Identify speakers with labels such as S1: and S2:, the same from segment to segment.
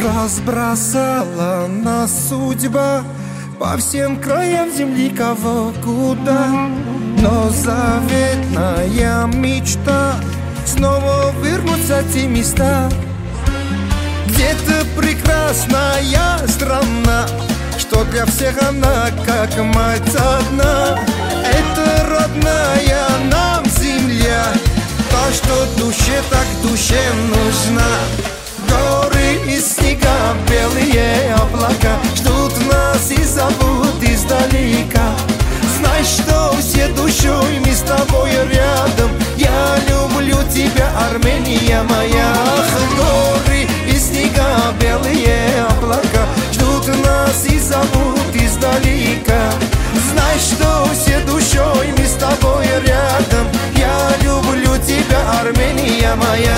S1: Разбросала нас судьба по всем краям земли, кого куда. Но заветная мечта снова вернуться в те места. Где-то прекрасная страна, что для всех она как мать одна. Это родная нам земля, та, что душе так душе нужна. Горы и снега, белые облака ждут нас и зовут издалека. Знай, что все душой мы с тобой рядом. Я люблю тебя, Армения моя. Горы и снега, белые облака ждут нас и зовут издалека. Знай, что все душой мы с тобой рядом. Я люблю тебя, Армения моя.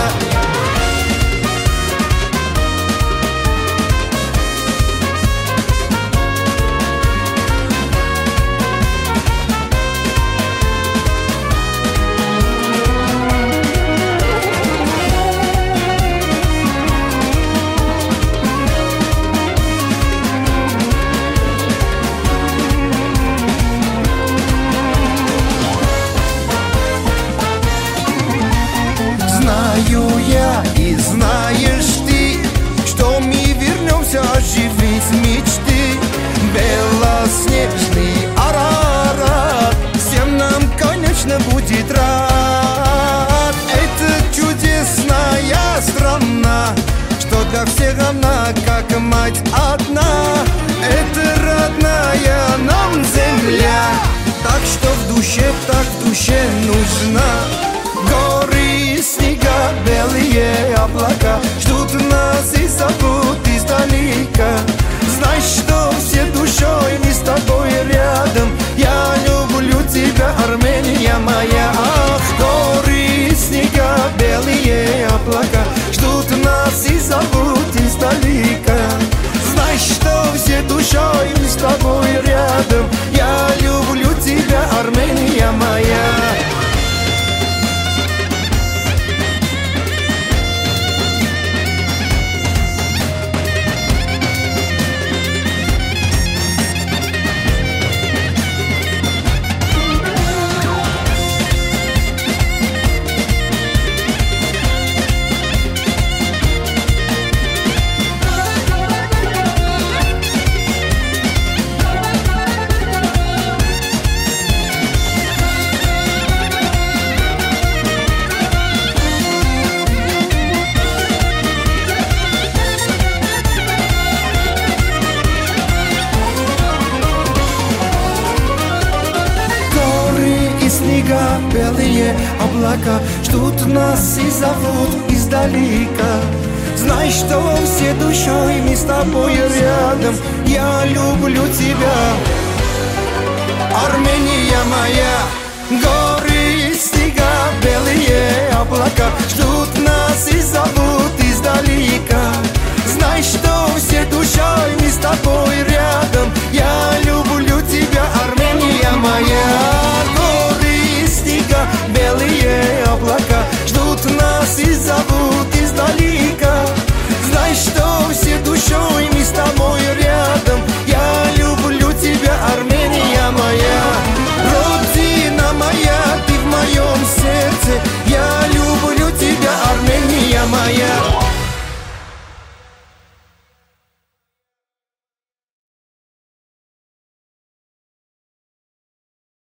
S1: Знаю я и знаешь ты, что мы вернемся оживить мечты. Белоснежный Арарат всем нам, конечно, будет рад. Это чудесная страна, что для всех она как мать одна. Это родная нам земля, так что в душе, так в душе нужна. Горы, снега, белые облака ждут нас и зовут издалека. Знай, что все душой мы с тобой рядом. Я люблю тебя, Армения моя. Ах, горы, снега, белые облака ждут нас и зовут издалека. Знай, что все душой мы с тобой рядом. Я люблю тебя, Армения моя. Снега, белые облака ждут нас и зовут издалека. Знай, что все душой мы с тобой рядом. Я люблю тебя, Армения моя. Горы, снега, белые облака ждут нас и зовут издалека.